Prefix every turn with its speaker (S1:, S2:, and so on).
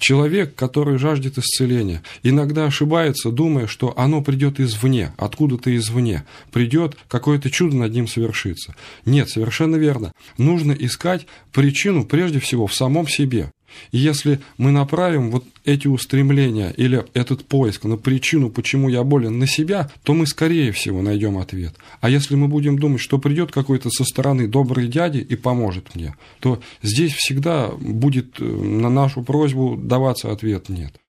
S1: Человек, который жаждет исцеления, иногда ошибается, думая, что оно придет извне, откуда-то извне, придет какое-то чудо над ним совершится. Нет, совершенно верно. Нужно искать причину прежде всего в самом себе. И если мы направим вот эти устремления или этот поиск на причину, почему я болен, на себя, то мы, скорее всего, найдем ответ. А если мы будем думать, что придет какой-то со стороны добрый дядя и поможет мне, то здесь всегда будет на нашу просьбу даваться ответ «нет».